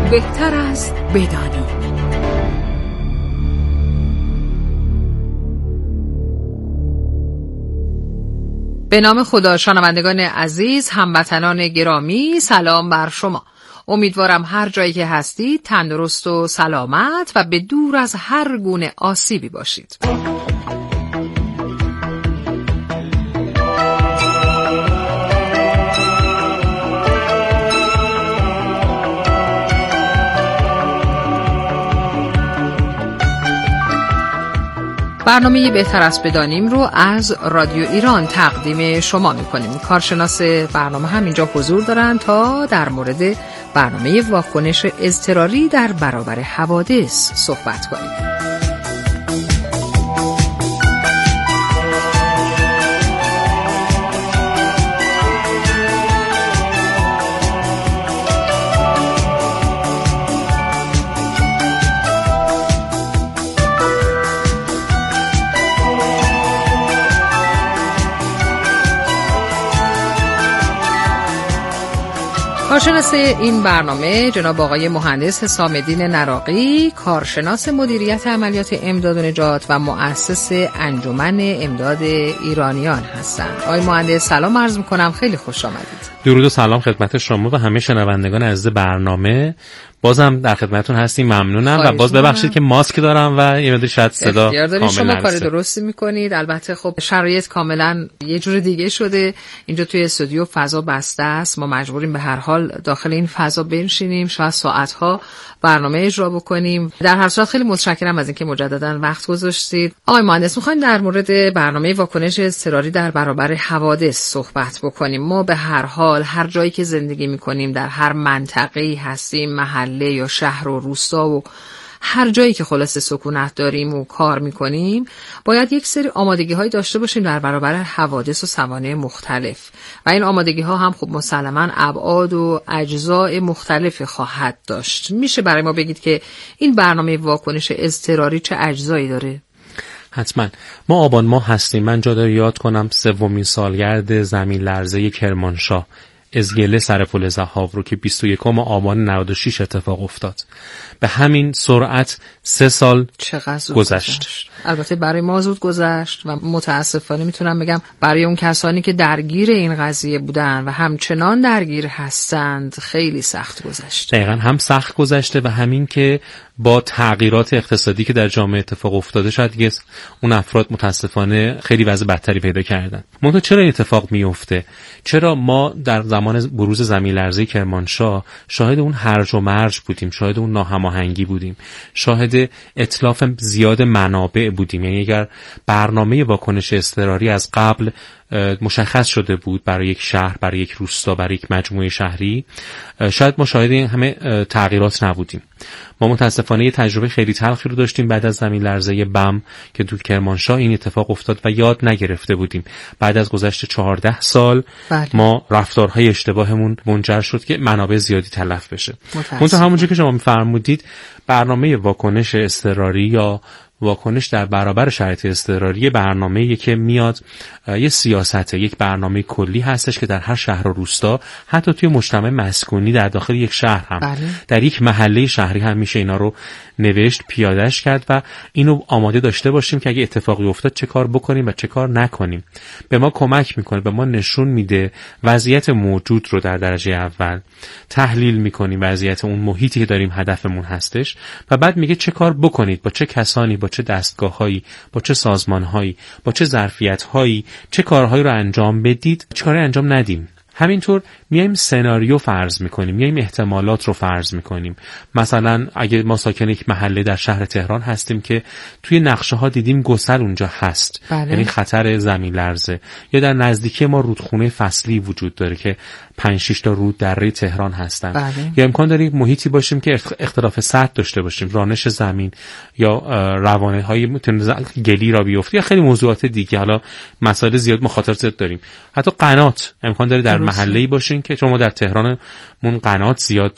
بهتر است بدانی. به نام خدا. شنوندگان عزیز، هموطنان گرامی، سلام بر شما. امیدوارم هر جایی که هستید تندرست و سلامت و به دور از هر گونه آسیبی باشید. برنامه بهتر است بدانیم رو از رادیو ایران تقدیم شما میکنیم. کارشناس برنامه هم اینجا حضور دارن تا در مورد برنامه واکنش اضطراری در برابر حوادث صحبت کنیم. کارشناس این برنامه جناب آقای مهندس حسام الدین نراقی، کارشناس مدیریت عملیات امداد و نجات و مؤسس انجمن امداد ایرانیان هستند. آقای مهندس سلام عرض می‌کنم، خیلی خوش آمدید. درود و سلام خدمت شما و همه شنوندگان عزیز برنامه. بازم در خدمتتون هستیم، ممنونم و باز ببخشید که ماسک دارم و یه مقدار شاید صدا کامل شما کار درستی میکنید. البته خب شرایط کاملا یه جور دیگه شده. اینجا توی استودیو فضا بسته است، ما مجبوریم به هر حال داخل این فضا بنشینیم، شاید ساعت‌ها برنامه اجرا بکنیم. در هر صورت خیلی متشکرم از اینکه مجددا وقت گذاشتید. آقای مهندس، می‌خوایم در مورد برنامه واکنش اضطراری در برابر حوادث صحبت بکنیم. ما به هر حال هر جایی که زندگی می‌کنیم، در هر منطقه‌ای هستیم، محله یا شهر و روستا و هر جایی که خلاص سکونت داریم و کار میکنیم، باید یک سری آمادگی‌های داشته باشیم در برابر حوادث و سوانح مختلف و این آمادگی‌ها هم خب مسلماً ابعاد و اجزاء مختلفی خواهد داشت. میشه برای ما بگید که این برنامه واکنش اضطراری چه اجزایی داره؟ حتما. ما آبان ماه هستیم. من جا داره یاد کنم 3مین سالگرد زمین لرزه کرمانشاه، ازگله سر پل ضحاک رو که 21 آبان 96 اتفاق افتاد. به همین سرعت 3 سال گذشت. البته برای ما زود گذشت و متاسفانه میتونم بگم برای اون کسانی که درگیر این قضیه بودن و همچنان درگیر هستند خیلی سخت گذشت. دقیقاً هم سخت گذشته و همین که با تغییرات اقتصادی که در جامعه اتفاق افتاده شاید دیگه اون افراد متاسفانه خیلی وضع بدتری پیدا کردن. منتها چرا این اتفاق میفته؟ چرا ما در زمان بروز زمین لرزه کرمانشاه شاهد اون هرج و مرج بودیم، شاهد اون ناهماهنگی بودیم، شاهد اتلاف زیاد منابع بودیم؟ یعنی اگر برنامه واکنش اضطراری از قبل مشخص شده بود برای یک شهر، برای یک روستا، برای یک مجموعه شهری، شاید ما شاهد این همه تغییرات نبودیم. ما متاسفانه یه تجربه خیلی تلخی رو داشتیم بعد از زمین لرزه بم که تو کرمانشاه این اتفاق افتاد و یاد نگرفته بودیم. بعد از گذشت 14 سال ما رفتارهای اشتباهمون منجر شد که منابع زیادی تلف بشه. منتها همونجوری که شما می‌فرمودید، برنامه واکنش اضطراری یا واکنش در برابر شرایط اضطراری برنامه‌ای که میاد یه سیاسته، یک برنامه کلی هستش که در هر شهر و روستا، حتی توی مجتمع مسکونی در داخل یک شهر هم در یک محله شهری هم میشه اینا رو نوشت، پیادهش کرد و اینو آماده داشته باشیم که اگه اتفاقی افتاد چه کار بکنیم و چه کار نکنیم. به ما کمک میکنه، به ما نشون میده وضعیت موجود رو در درجه اول تحلیل میکنیم، وضعیت اون محیطی که داریم هدفمون هستش و بعد میگه چه کار بکنید، با چه کسانی، با چه دستگاه‌هایی، با چه سازمان‌هایی، با چه ظرفیت‌هایی، چه کارهایی رو انجام بدید، چه کاری انجام ندیم. همینطور میایم سناریو فرض میکنیم، میایم احتمالات رو فرض میکنیم. مثلا اگه ما ساکن یک محله در شهر تهران هستیم که توی نقشه ها دیدیم گسل اونجا هست، یعنی خطر زمین لرزه، یا در نزدیکی ما رودخونه فصلی وجود داره که 5-6 تا رود دره تهران هستن، یا امکان داره محیطی باشیم که اختلاف سطح داشته باشیم، رانش زمین یا روانه های گلی را بیفته، یا خیلی موضوعات دیگه. حالا مسائل زیاد مخاطرات داریم. حتی قنات امکان داره در محله‌ای باشین که شما در تهرانمون قنات زیاد داریم.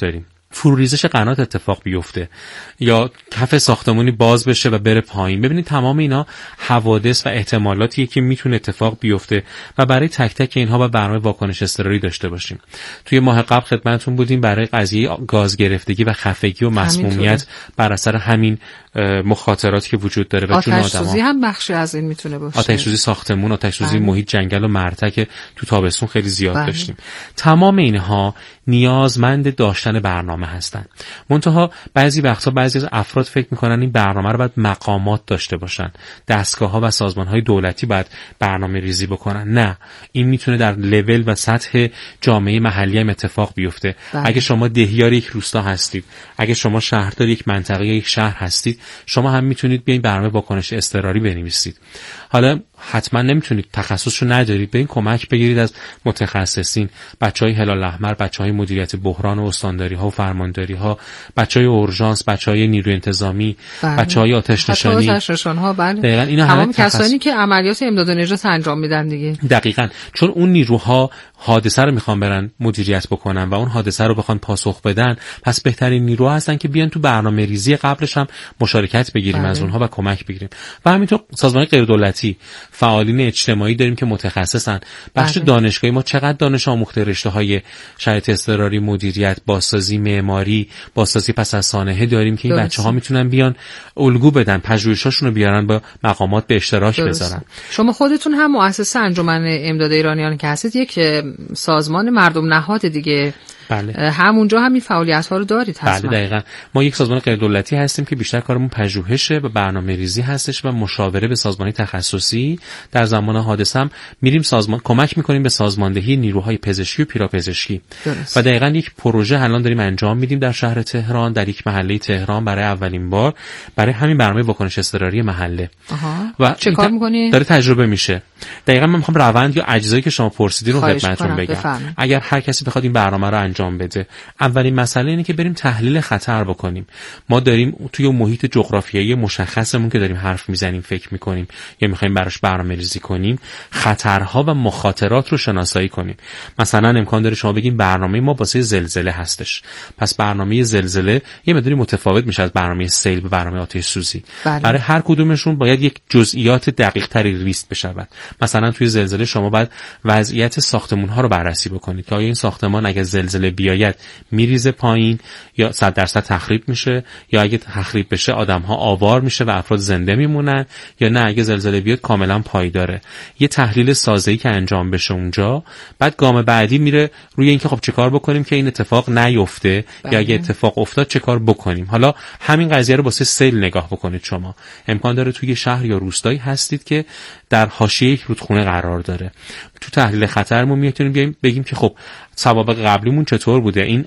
فروریزش قنات اتفاق بیفته یا کف ساختمانی باز بشه و بره پایین. ببینید تمام اینا حوادث و احتمالاتیه که میتونه اتفاق بیفته و برای تک تک اینها با برنامه واکنش اضطراری داشته باشیم. توی ماه قبل خدمتتون بودیم برای قضیه گاز گرفتگی و خفگی و مسمومیت بر اثر همین مخاطراتی که وجود داره و جون آدم‌ها. آتش سوزی هم بخشی از این میتونه باشه. آتش سوزی ساختمون، آتش سوزی محیط، جنگل و مرتع که تو تابستون خیلی زیاد داشتیم. تمام اینها نیازمند داشتن برنامه هستن. منتها بعضی وقتا بعضی از افراد فکر میکنن این برنامه رو باید مقامات داشته باشن، دستگاه‌ها و سازمان‌های دولتی باید برنامه ریزی بکنن. نه، این میتونه در لول و سطح جامعه محلی هم اتفاق بیفته. اگه شما دهیار یک روستا هستید، اگه شما شهردار یک منطقه یک شهر هستید، شما هم میتونید بیاین برنامه واکنش اضطراری بنویسید. حالا حتما نمیتونید، تخصصشو ندارید، به این کمک بگیرید از متخصصین، بچهای هلال احمر، بچهای مدیریت بحران و استانداری ها و فرمانداری ها، بچهای اورژانس، بچهای نیروی انتظامی، بچهای آتش نشانی، دقیقاً اینا همه کسانی که عملیات امداد و نجات انجام میدن دیگه. دقیقاً، چون اون نیروها حادثه رو میخوان برن مدیریت بکنن و اون حادثه رو بخوان پاسخ بدن، پس بهترین نیروها هستن که بیان تو برنامه ریزی قبلش هم مشارکت بگیریم از اونها و کمک بگیریم. و همینطور سازمان غیر دولتی، فعالین اجتماعی داریم که متخصصن. بخش دانشگاهی ما چقدر دانش آموخته رشته‌های شرایط اضطراری، مدیریت، بازسازی، معماری، بازسازی پس از سانحه داریم که این بچه‌ها میتونن بیان الگو بدن، پژوهشاشون رو بیارن با مقامات به اشتراک بذارن. شما خودتون هم مؤسسه انجمن امداد ایرانیان که هستید، یک سازمان مردم نهاد دیگه. بله. همونجا همین فعالیت‌ها رو دارید حتما. بله دقیقاً. ما یک سازمان غیر دولتی هستیم که بیشتر کارمون پژوهش و برنامه‌ریزی هستش و مشاوره به سازمانی تخصصی. در زمان حادثه هم میریم سازمان کمک می‌کنیم به سازماندهی نیروهای پزشکی و پیراپزشکی. و دقیقاً یک پروژه الان داریم انجام میدیم در شهر تهران، در یک محله تهران برای اولین بار، برای همین برنامه واکنش اضطراری محله. و چه کار می‌کنی؟ داره تجربه میشه. دقیقاً من می‌خوام روند یا اجزایی که شما پرسیدین رو خدمتتون بگم. اگر هر کسی بخواد این برنامه رو انجام بده، اولین مسئله اینه که بریم تحلیل خطر بکنیم. ما داریم توی محیط جغرافیایی مشخصمون که داریم حرف میزنیم، فکر میکنیم یا میخوایم براش برنامه‌ریزی کنیم، خطرها و مخاطرات رو شناسایی کنیم. مثلا امکان داره شما بگیم برنامه ما واسه زلزله هستش، پس برنامه زلزله یه مقداری متفاوت میشه از برنامه سیل و برنامه آتش سوزی. برای هر کدومشون باید یک جزئیات دقیق‌تری لیست بشه. مثلا توی زلزله شما باید وضعیت ساختمان‌ها رو بررسی بکنید که آیا این ساختمان اگه زلزله بیاید میریزه پایین یا 100% تخریب میشه، یا اگه تخریب بشه آدم‌ها آوار میشه و افراد زنده میمونن، یا نه اگه زلزله بیاد کاملا پایداره. یه تحلیل سازه‌ای که انجام بشه اونجا، بعد گام بعدی میره روی اینکه خب چیکار بکنیم که این اتفاق نیفته، یا اگه اتفاق افتاد چیکار بکنیم. حالا همین قضیه رو واسه سیل نگاه بکنید. شما امکان داره توی شهر یا روستایی هستید که در حاشیه یک رودخونه قرار داره. تو تحلیل خطرمون میتونیم بگیم که خب سوابق قبلیمون چطور بوده، این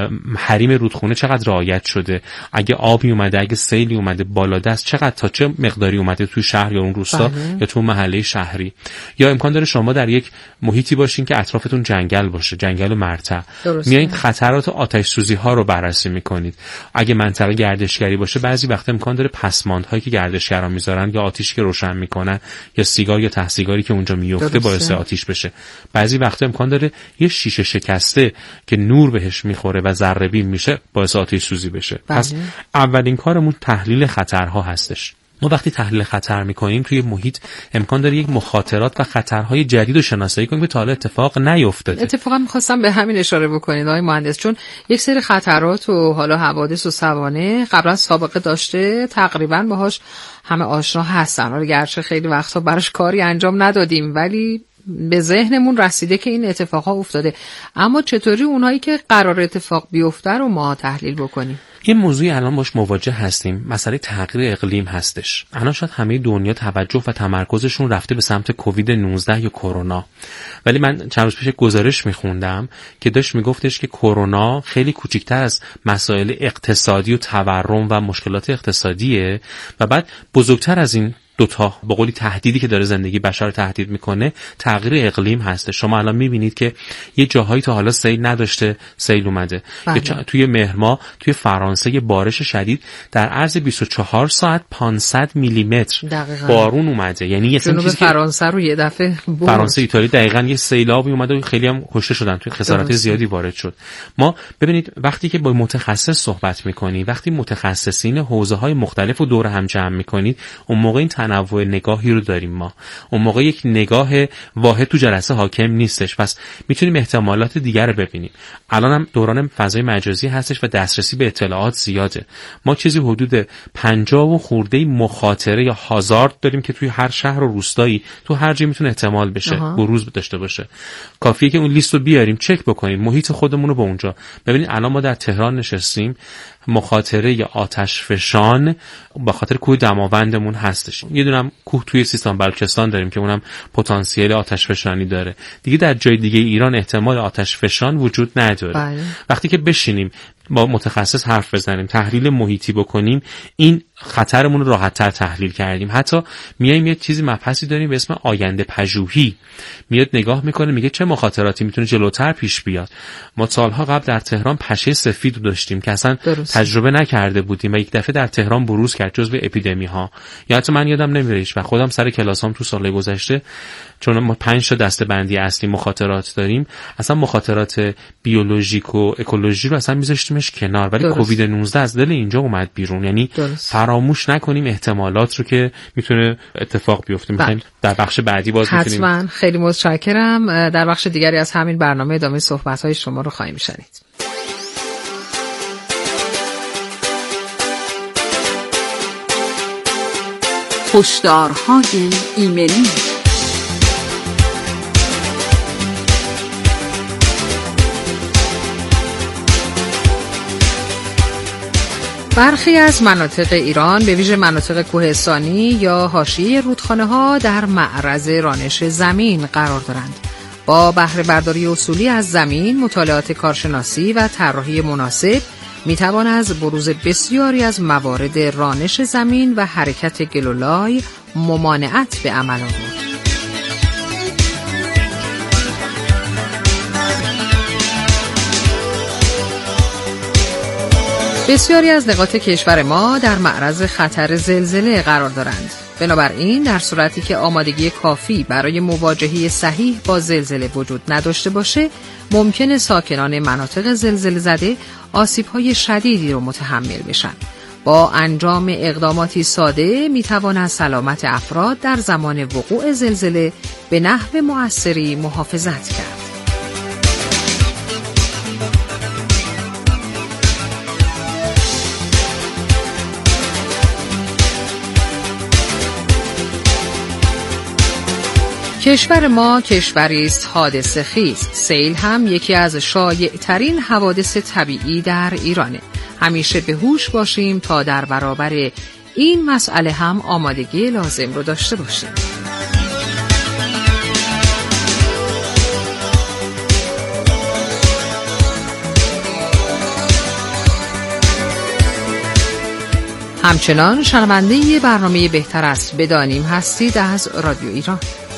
حریم رودخونه چقدر رعایت شده، اگه آبی اومده، اگه سیلی اومده بالا دست چقدر تا چه مقداری اومده تو شهر یا اون روستا یا تو محله شهری. یا امکان داره شما در یک محیطی باشین که اطرافتون جنگل باشه، جنگل و مرتع، میایید خطرات آتش سوزی ها رو بررسی میکنید. اگه منطقه گردشگری باشه بعضی وقتا امکان داره پسماندهایی که گردشگران میذارن یا آتیشی که روشن میکنن یا سیگار یا ته سیگاری که اونجا میفته باعث آتش بشه. بعضی وقتا امکان داره یه شیشه شکسته که نور بهش میخوره و ذره بین میشه باعث آتش سوزی بشه. پس اولین کارمون تحلیل خطرها هستش. ما وقتی تحلیل خطر میکنیم توی محیط امکان داره یک مخاطرات و خطرهای جدید رو شناسایی کنیم که تا حالا اتفاق نیفتاده. اتفاقا می‌خواستم به همین اشاره بکنید آقای مهندس، چون یک سری خطرات و حالا حوادث و سوانح قبلا سابقه داشته، تقریبا باهاش همه آشنا هستن. حالا گرچه خیلی وقتا براش کاری انجام ندادیم ولی به ذهنمون رسیده که این اتفاقها افتاده. اما چطوری اونایی که قرار اتفاق بیفته رو ما تحلیل بکنیم؟ یه موضوعی الان باش مواجه هستیم، مسئله تغییر اقلیم هستش. الان شاید همه دنیا توجه و تمرکزشون رفته به سمت کووید 19 یا کرونا، ولی من چند روز پیش گزارش میخوندم که داشت میگفتش که کرونا خیلی کوچیکتر از مسائل اقتصادی و تورم و مشکلات اقتصادیه و بعد بزرگتر از این دوتا به قولی تهدیدی که داره زندگی بشر رو تهدید میکنه تغییر اقلیم هست. شما الان میبینید که یه جاهایی تا حالا سیل نداشته سیل اومده. توی مهر ماه توی فرانسه یه بارش شدید در عرض 24 ساعت 500 میلیمتر بارون اومده. یعنی جنوب فرانسه رو یه دفعه فرانسه ایتالیا دقیقاً یه سیلابی اومده و خیلی هم کشته شدن، توی خسارات زیادی وارد شد. ما ببینید وقتی که با متخصص صحبت میکنی، وقتی متخصصین حوزه‌های مختلف رو دور هم جمع میکنید، اون موقع این تنوع نگاهی رو داریم. ما اون موقع یک نگاه واحد تو جلسه حاکم نیستش، پس میتونیم احتمالات دیگر رو ببینیم. الان هم دوران فضای مجازی هستش و دسترسی به اطلاعات زیاده. ما چیزی حدود 50 و خورده مخاطره یا هازارد داریم که توی هر شهر و روستایی تو هر جایی میتونه احتمال بشه بروز داشته باشه. کافیه که اون لیست رو بیاریم، چک بکنیم محیط خودمون رو با اونجا. ببینید الان ما در تهران نشستیم، مخاطره یا آتش فشان به خاطر کوه دماوندمون هستش. یه دونم کوه توی سیستان بلوچستان داریم که اونم پتانسیل آتش فشانی داره. دیگه در جای دیگه ایران احتمال آتش فشان وجود نداره. وقتی که بشینیم با متخصص حرف بزنیم، تحلیل محیطی بکنیم، این خطرمون رو راحت‌تر تحلیل کردیم. حتی میایم یه چیزی مبحثی داریم به اسم آینده پژوهی، میاد نگاه میکنه میگه چه مخاطراتی میتونه جلوتر پیش بیاد. ما سالها قبل در تهران پشه سفید رو داشتیم که اصلا تجربه نکرده بودیم و یک دفعه در تهران بروز کرد جزو اپیدمی ها. یا حتی من یادم نمیره و خودم سر کلاسام تو سالهای گذشته، چون ما 5 تا دسته‌بندی اصلی مخاطرات داریم، اصلا مخاطرات بیولوژیک و اکولوژی رو اصلا میذاشتیمش کنار، ولی کووید 19 از دل اینجا اومد بیرون. یعنی فراموش نکنیم احتمالات رو که میتونه اتفاق بیفته. میخوایم در بخش بعدی باز می‌کنیم. حتما. خیلی متشکرم. در بخش دیگری از همین برنامه ادامه صحبت‌های شما رو خواهیم شنید. هشدارهای ایمنی. برخی از مناطق ایران به ویژه مناطق کوهستانی یا حاشیه رودخانه‌ها در معرض رانش زمین قرار دارند. با بهره برداری اصولی از زمین، مطالعات کارشناسی و طراحی مناسب میتوان از بروز بسیاری از موارد رانش زمین و حرکت گلولای ممانعت به عمل آورد. بسیاری از نقاط کشور ما در معرض خطر زلزله قرار دارند. بنابراین در صورتی که آمادگی کافی برای مواجهه صحیح با زلزله وجود نداشته باشه، ممکنه ساکنان مناطق زلزله زده آسیب‌های شدیدی رو متحمل بشن. با انجام اقداماتی ساده میتواند سلامت افراد در زمان وقوع زلزله به نحو مؤثری محافظت کرد. کشور ما کشوری است حادثه خیز. سیل هم یکی از شایع‌ترین حوادث طبیعی در ایرانه. همیشه به هوش باشیم تا در برابر این مسئله هم آمادگی لازم رو داشته باشیم. همچنان شنونده برنامه بهتر است بدانیم هستید از رادیو ایران.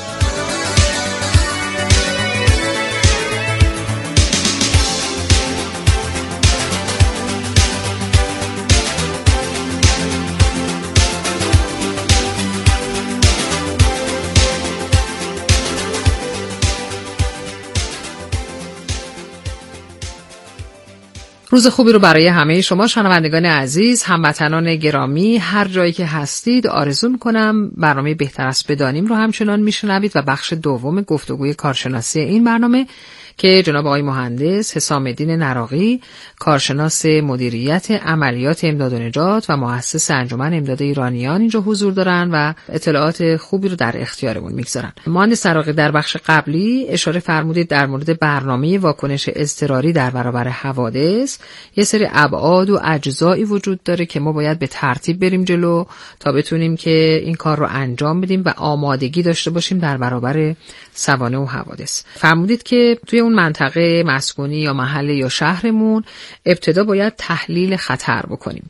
روز خوبی رو برای همه شما شنوندگان عزیز، هموطنان گرامی، هر جایی که هستید آرزو می‌کنم برنامه بهتر است بدانیم رو همچنان میشنوید و بخش دوم گفتگوی کارشناسی این برنامه که جناب آقای مهندس حسام الدین نراقی، کارشناس مدیریت عملیات امداد و نجات و مؤسس انجمن امداد ایرانیان اینجا حضور دارن و اطلاعات خوبی رو در اختیارمون میگذارن. مهندس نراقی، در بخش قبلی اشاره فرمودید در مورد برنامه واکنش اضطراری در برابر حوادث یه سری ابعاد و اجزایی وجود داره که ما باید به ترتیب بریم جلو تا بتونیم که این کار رو انجام بدیم و آمادگی داشته باشیم در برابر سوانح و حوادث. فرمودید که توی اون منطقه مسکونی یا محله یا شهرمون ابتدا باید تحلیل خطر بکنیم.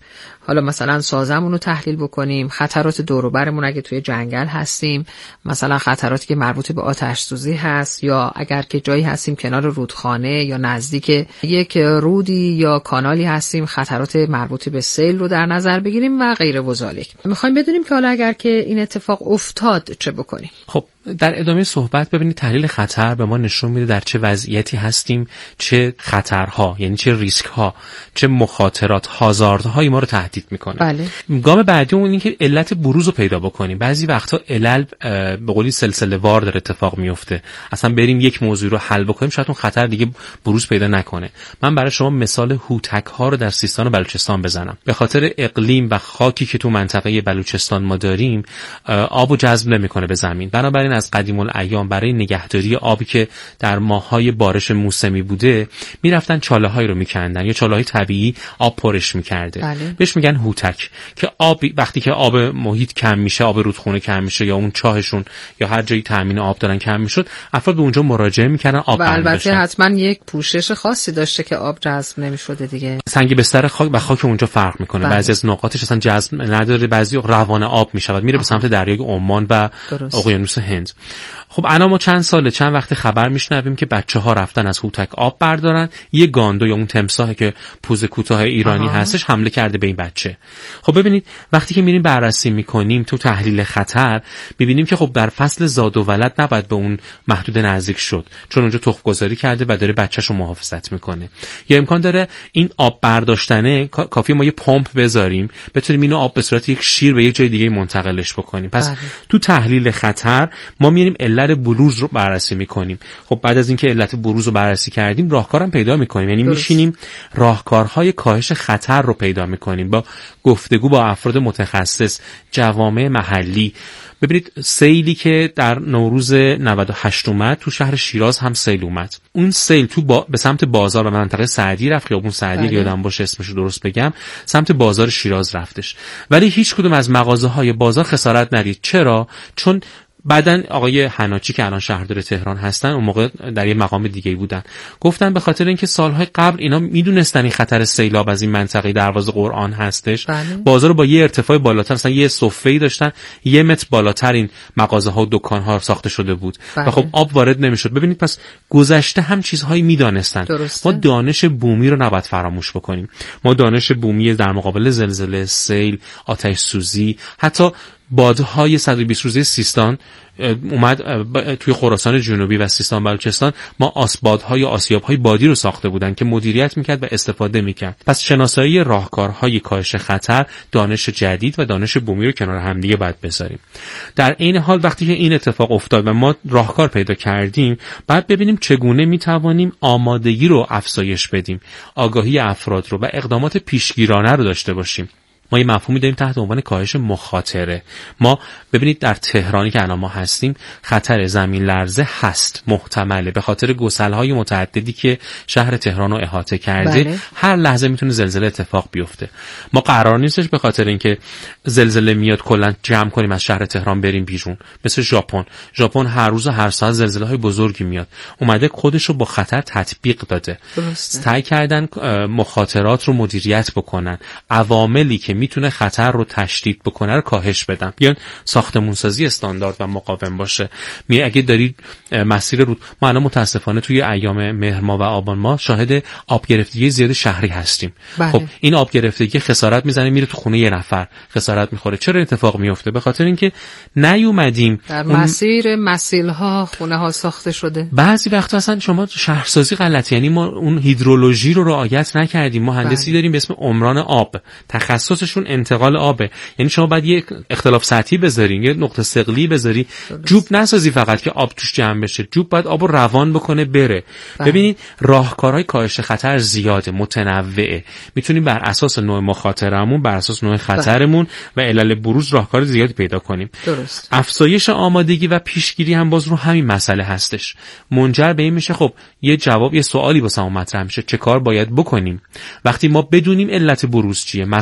حالا مثلا سازمون رو تحلیل بکنیم، خطرات دور و برمون اگه توی جنگل هستیم، مثلا خطراتی که مربوط به آتش سوزی هست، یا اگر که جایی هستیم کنار رودخانه یا نزدیک یک رودی یا کانالی هستیم، خطرات مربوط به سیل رو در نظر بگیریم و غیره و ذالک. میخوایم بدونیم که حالا اگر که این اتفاق افتاد چه بکنیم. خب در ادامه صحبت ببینید تحلیل خطر به ما نشون میده در چه وضعیتی هستیم، چه خطرها، یعنی چه ریسک ها، چه مخاطرات، هازاردهایی ما رو تهدید میکنه. بله. گام بعدی اون اینه که علت بروز رو پیدا بکنیم. بعضی وقتا علل به قولی سلسله وار داره اتفاق میفته. اصلا بریم یک موضوع رو حل بکنیم شاید اون خطر دیگه بروز پیدا نکنه. من برای شما مثال هوتک ها رو در سیستان و بلوچستان بزنم. به خاطر اقلیم و خاکی که تو منطقه بلوچستان ما داریم آبو جذب نمیکنه به زمین. بنابراین از قدیم الایام برای نگهداری آبی که در ماه‌های بارش موسمی بوده میرفتن چاله‌هایی رو میکندن یا چاله‌های طبیعی آب پرش میکرده. بله. بهش میگن هوتک که آب وقتی که آب محیط کم میشه، آب رودخونه کم میشه یا اون چاهشون یا هر جایی تامین آب دارن کم میشد، افراد به اونجا مراجعه میکردن آب و البته داشتن. حتما یک پوشش خاصی داشته که آب جذب نمیشده دیگه. سنگ بستر خاک و خاک اونجا فرق میکنه. بله. بعضی از نقاطش اصلا جذب نداره، بعضی روان آب میشود، میره به سمت دریای عمان و اقیانوس هند. خب الان ما چند وقت خبر میشنویم که بچه‌ها رفتن از هوتک آب بردارن، یه گاندو یا اون تمساحی که پوز کوتاه ایرانی هستش حمله کرده به این بچه. خب ببینید وقتی که میریم بررسی میکنیم تو تحلیل خطر میبینیم که خب در فصل زاد و ولد نباید به اون محدود نزدیک شد، چون اونجا تخم گذاری کرده و داره بچه‌شو محافظت میکنه. یا امکان داره این آب برداشتنه کافیه ما یه پمپ بذاریم بتونیم اینو آب به صورت یک شیر به یک جای دیگه منتقلش بکنیم. پس تو تحلیل خطر ما میریم علت بروز رو بررسی میکنیم. خب بعد از اینکه علت بروز رو بررسی کردیم راهکارم پیدا میکنیم، یعنی میشینیم راهکارهای کاهش خطر رو پیدا میکنیم با گفتگو با افراد متخصص، جوامع محلی. ببینید سیلی که در نوروز 98 اومد تو شهر شیراز هم سیل اومد. اون سیل تو به سمت بازار و منطقه سعدی رفت، خیابون سعدی که یادم باشه اسمش رو درست بگم، سمت بازار شیراز رفتش. ولی هیچ کدوم از مغازه‌های بازار خسارت ندید. چرا؟ چون بعدن آقای حناچی که الان شهردار تهران هستن اون موقع در یه مقام دیگه بودن، گفتن به خاطر اینکه سالهای قبل اینا میدونستن این خطر سیلاب از این منطقه دروازه قرآن هستش. بازار رو با یه ارتفاع بالاتر، مثلا یه صفه‌ای داشتن 1 متر بالاتر این مغازه‌ها و دکان‌ها ساخته شده بود و خب آب وارد نمیشد. ببینید پس گذشته هم چیزهایی میدانستن. ما دانش بومی رو نباید فراموش بکنیم. ما دانش بومی در مقابل زلزله، سیل، آتش سوزی، حتی بادهای 120 روزه سیستان اومد توی خراسان جنوبی و سیستان بلوچستان، ما آسبادهای آسیابهای بادی رو ساخته بودن که مدیریت میکرد و استفاده میکرد. پس شناسایی راهکارهای کاهش خطر، دانش جدید و دانش بومی رو کنار هم دیگه باید بذاریم. در این حال وقتی که این اتفاق افتاد و ما راهکار پیدا کردیم، بعد ببینیم چگونه میتوانیم آمادگی رو افزایش بدیم، آگاهی افراد رو و اقدامات پیشگیرانه رو داشته باشیم. ما یه مفهومی داریم تحت عنوان کاهش مخاطره. ما ببینید در تهرانی که الان ما هستیم خطر زمین لرزه هست، محتمله، به خاطر گسل‌های متعددی که شهر تهران رو احاطه کرده. هر لحظه میتونه زلزله اتفاق بیفته. ما قرار نیستش به خاطر اینکه زلزله میاد کلا جمع کنیم از شهر تهران بریم بیرون. مثل ژاپن هر روز و هر ساعت زلزله‌های بزرگی میاد. اومده خودش رو با خطر تطبیق داده. سعی کردن مخاطرات رو مدیریت بکنن، عواملی که میتونه خطر رو تشدید بکنه رو کاهش بدن. بیان ساختمانسازی استاندارد و مقاوم باشه. اگه دارید مسیر رود، ما الان متاسفانه توی ایام مهر ماه و آبان ماه شاهد آب گرفتگی زیاد شهری هستیم. خب این آب گرفتگی خسارت میزنه، میره تو خونه یه نفر خسارت میخوره. چرا اتفاق میفته؟ به خاطر اینکه نیومدیم در مسیر مسیل‌ها خونه ها ساخته شده. بعضی وقتا اصلا شما شهرسازی غلطه، یعنی ما اون هیدرولوژی رو رعایت نکردیم. مهندسی داریم به اسم عمران آب، تخصصشون انتقال آبه. یعنی شما باید یک اختلاف سطحی بذارین، یه نقطه ثقلی بذاری، جوب نسازی فقط که آب توش جمع بشه. جوب باید آبو روان بکنه بره. ببینید راهکارهای کاهش خطر زیاده، متنوعه. میتونیم بر اساس نوع مخاطرمون، بر اساس نوع خطرمون و علل بروز راهکار زیادی پیدا کنیم. درست. افزایش آمادگی و پیشگیری هم باز رو همین مسئله هستش. منجر به این میشه خب یه سوالی واسه ما مطرح میشه، چه کار باید بکنیم؟ وقتی ما بدونیم علت بروز چیه، مسئله رو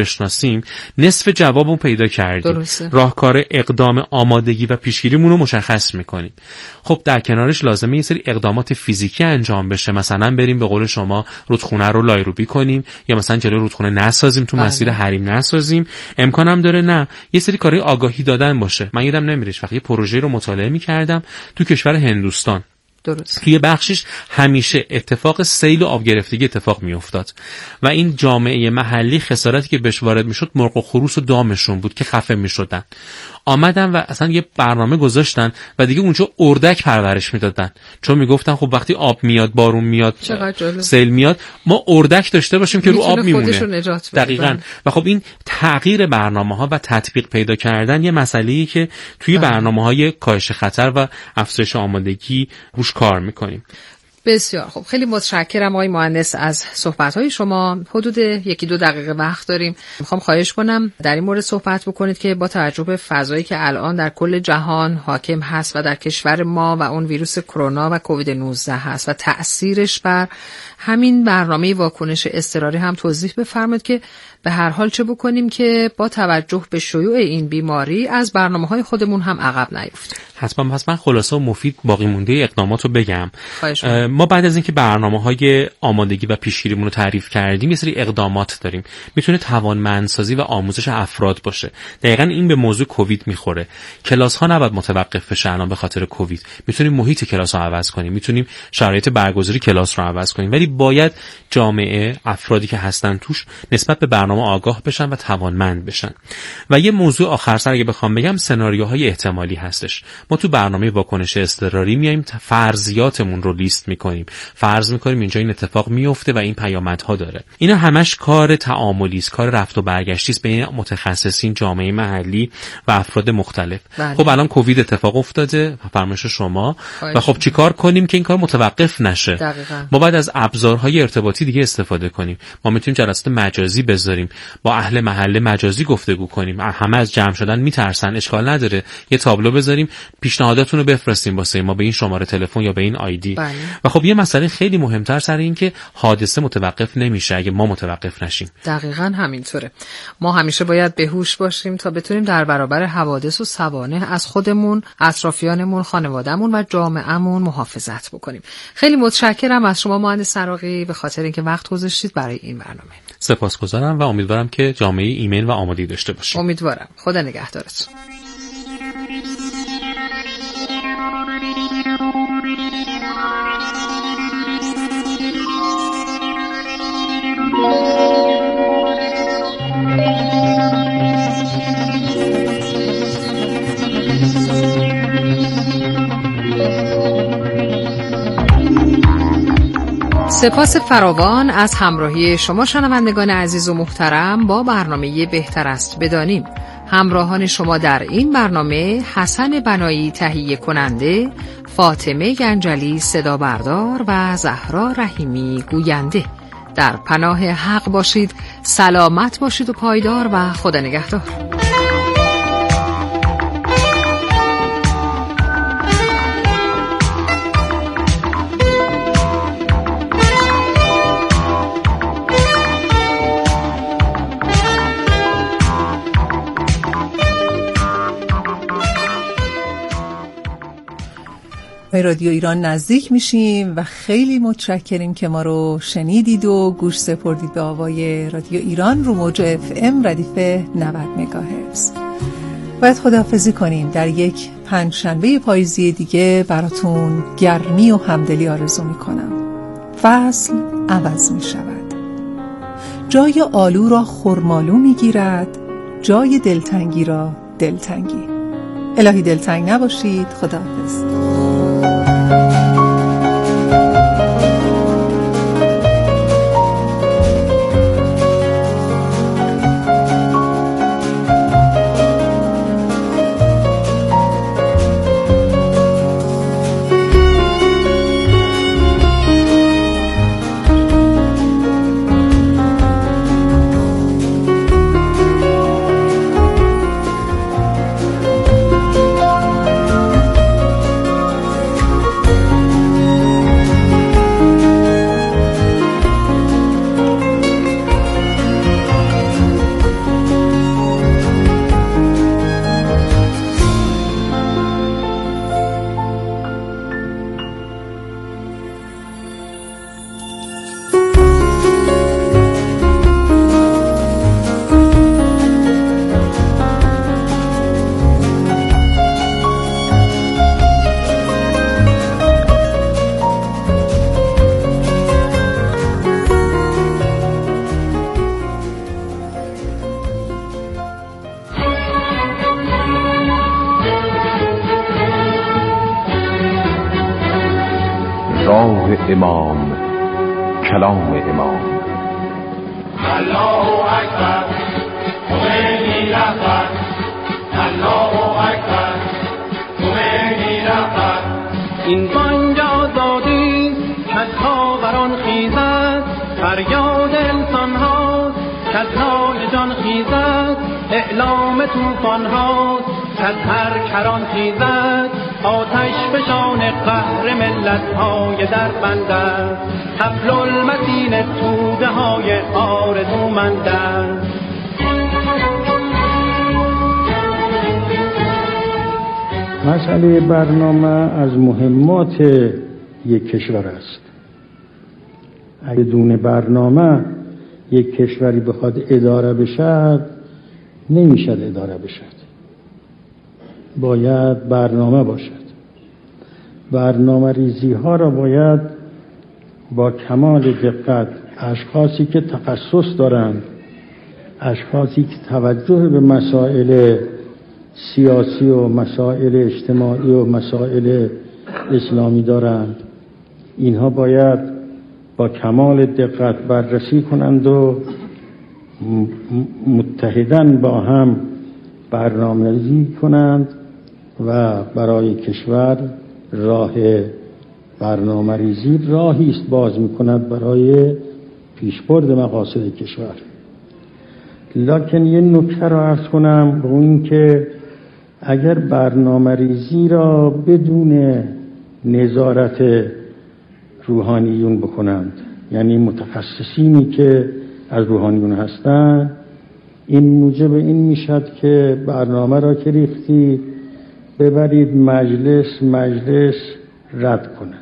بشناسیم نصف جوابمون پیدا کردیم. درسته. راهکار اقدام، آمادگی و پیشگیریمون رو مشخص میکنیم. خب در کنارش لازمه یه سری اقدامات فیزیکی انجام بشه، مثلا بریم به قول شما رودخونه رو لایروبی کنیم، یا مثلا جلوی رودخونه نسازیم، تو مسیر حریم نسازیم. امکانم داره نه یه سری کارهای آگاهی دادن باشه. من یادم نمیره وقتی یه پروژه رو مطالعه میکردم تو کشور هندوستان. درست. توی بخشش همیشه اتفاق سیل و آب گرفتگی اتفاق میافتاد و این جامعه محلی خسارتی که بهش وارد میشد مرغ و خروس و دامشون بود که خفه میشدن. آمدن و اصلا یه برنامه گذاشتن و دیگه اونجا اردک پرورش میدادن، چون میگفتن خب وقتی آب میاد، بارون میاد، سیل میاد، ما اردک داشته باشیم که رو آب میمونه. دقیقاً. و خب این تغییر برنامه‌ها و تطبیق پیدا کردن یه مسئله‌ای که توی برنامه‌های کاهش خطر و افزایش آمادگی روش کار میکنیم. بسیار خب، خیلی متشکرم آقای مهندس از صحبت‌های شما. حدود 1-2 دقیقه وقت داریم. میخوام خواهش کنم در این مورد صحبت بکنید که با توجه به فضایی که الان در کل جهان حاکم هست و در کشور ما و اون ویروس کرونا و کووید 19 هست و تأثیرش بر همین برنامه واکنش اضطراری هم توضیح بفرمایید که به هر حال چه بکنیم که با توجه به شیوع این بیماری از برنامه‌های خودمون هم عقب نیفتیم. حتما. پس من خلاصه و مفید باقی مونده اقدامات رو بگم. ما بعد از اینکه برنامه‌های آمادگی و پیشگیریمون رو تعریف کردیم یه سری اقدامات داریم. میتونه توانمندسازی و آموزش افراد باشه. دقیقاً این به موضوع کووید میخوره. کلاس‌ها نباید متوقف بشه الان به خاطر کووید. میتونیم محیط کلاس رو عوض کنیم، میتونیم شرایط برگزاری کلاس رو عوض کنیم، ولی باید جامعه، افرادی که هستن توش نسبت به برنامه آگاه بشن و توانمند بشن. و یه موضوع آخر سر اگه بخوام بگم سناریوهای احتمالی هستش. ما تو برنامه واکنش اضطراری میایم فرضیاتمون رو لیست میکنیم. فرض میکنیم اینجا این اتفاق میفته و این پیامدها داره. اینا همش کار تعاملی است، کار رفت و برگشتی است بین متخصصین، جامعه محلی و افراد مختلف. خب الان کووید اتفاق افتاده، فرمایش شما، و خب چیکار کنیم که این کار متوقف نشه؟ دقیقاً. ما باید از ابزارهای ارتباطی دیگه استفاده کنیم. ما میتونیم جلسات مجازی بذاریم، با اهل محله مجازی گفتگو کنیم. همه از جمع شدن میترسن، اشکال نداره یه تابلو بذاریم، پیشنهاداتون رو بفرستیم واسه ما به این شماره تلفن یا به این آیدی. و خب یه مسئله خیلی مهمتر سر این که حادثه متوقف نمیشه اگه ما متوقف نشیم. دقیقاً همینطوره. ما همیشه باید به هوش باشیم تا بتونیم در برابر حوادث و سوانح از خودمون، اطرافیانمون، خانوادهمون و جامعهمون محافظت بکنیم. خیلی متشکرم از شما مهندس سراقی به خاطر اینکه وقت گذاشتید برای این برنامه. سپاسگزارم و امیدوارم که جامعه ایمن و آماده داشته باشه. امیدوارم. خدا نگهدارتون. سپاس فراوان از همراهی شما شنوندگان عزیز و محترم با برنامه بهتر است بدانیم. همراهان شما در این برنامه حسن بنایی تهیه کننده، فاطمه گنجلی صدا بردار و زهرا رحیمی گوینده. در پناه حق باشید، سلامت باشید و پایدار و خدا نگهدار. به رادیو ایران نزدیک میشیم و خیلی متشکریم که ما رو شنیدید و گوش سپردید به آوای رادیو ایران رو موج FM ردیف 90 مگاهرتز. باید خداحافظی کنیم. در یک پنجشنبه پاییزی دیگه براتون گرمی و همدلی آرزو میکنم. فصل عوض میشود. جای آلو را خرمالو میگیرد، جای دلتنگی را دلتنگی. الهی دلتنگ نباشید. خداحافظ. راه امام، کلام امام. الله اکبر، خمینی رهبر. الله اکبر، خمینی رهبر. این بانگ آزادی کز خاوران خیزد، فریاد انسان هاست کز نای جان خیزد، اعلام طوفان هاست کز هر کران خیزد، آتش فشان قهر ملت های در بند است، حبل المتین توده های آرزومند است. مسئله برنامه از مهمات یک کشور است. اگه بدون برنامه یک کشوری بخواد اداره بشد نمیشد اداره بشد. باید برنامه باشد. برنامه ریزی ها را باید با کمال دقت اشخاصی که تخصص دارند، اشخاصی که توجه به مسائل سیاسی و مسائل اجتماعی و مسائل اسلامی دارند، اینها باید با کمال دقت بررسی کنند و متحداً با هم برنامه‌ریزی کنند و برای کشور راه برنامه‌ریزی راهی است باز می‌کند برای پیشبرد مقاصد کشور. لکن یه نکته را عرض کنم، و این که اگر برنامه‌ریزی را بدون نظارت روحانیون بکنند، یعنی متخصصینی که از روحانیون هستند، این موجب این میشد که برنامه را که ریختی ببرید مجلس رد کند،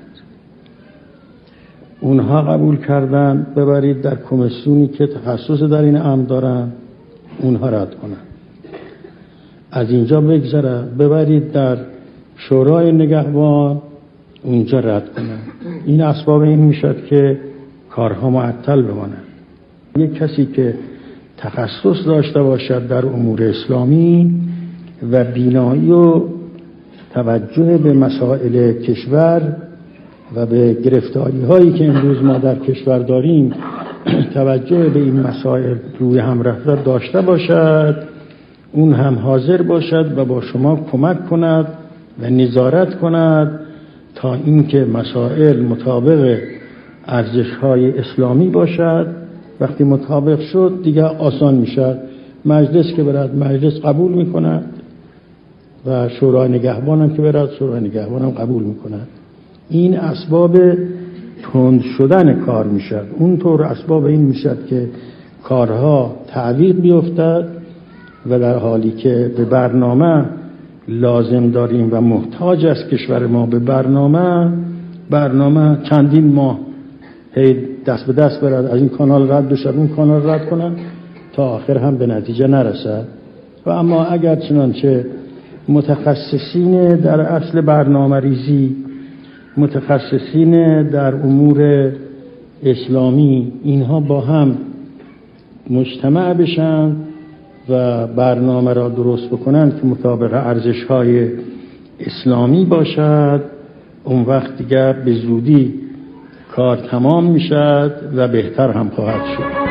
اونها قبول کردن ببرید در کمیسیونی که تخصص در این امر دارن اونها رد کنند، از اینجا بگذره ببرید در شورای نگهبان اونجا رد کنند. این اسباب این میشد که کارها معطل بمانند. یک کسی که تخصص داشته باشد در امور اسلامی و بینایی و توجه به مسائل کشور و به گرفتاری هایی که امروز ما در کشور داریم توجه به این مسائل روی هم رفته داشته باشد، اون هم حاضر باشد و با شما کمک کند و نظارت کند تا اینکه مسائل مطابق ارزش‌های اسلامی باشد. وقتی مطابق شد دیگه آسان میشه. مجلس که برد مجلس قبول میکند و شورای نگهبان هم که برد شورای نگهبان هم قبول میکند. این اسباب تند شدن کار میشد. اونطور اسباب این میشد که کارها تعویق بیفتد و در حالی که به برنامه لازم داریم و محتاج است کشور ما به برنامه چندین ماه دست به دست برد، از این کانال رد بشد اون کانال رد کنن تا آخر هم به نتیجه نرسد. و اما اگر چنانچه متخصصین در اصل برنامه ریزی، متخصصین در امور اسلامی، اینها با هم مجتمع بشن و برنامه را درست بکنند که مطابق ارزش‌های اسلامی باشد، اون وقت دیگر به زودی کار تمام میشد و بهتر هم خواهد شد.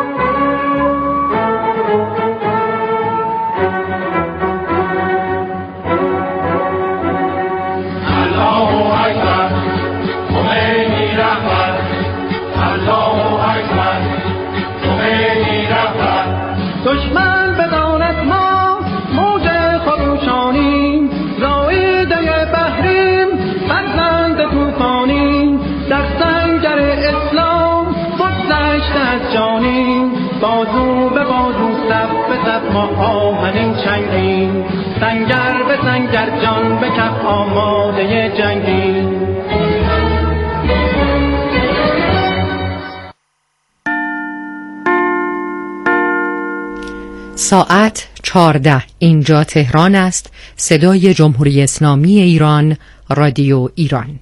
دشمن بداند ما موج خروشانیم، رایده بحریم، فرزند طوفانیم، در سنگر اسلام بگذشته از جانیم، بازو به بازو صف به صف ما آهنین چنگیم، سنگر به سنگر جان به کف آماده جنگیم. ساعت 14 اینجا تهران است. صدای جمهوری اسلامی ایران، رادیو ایران.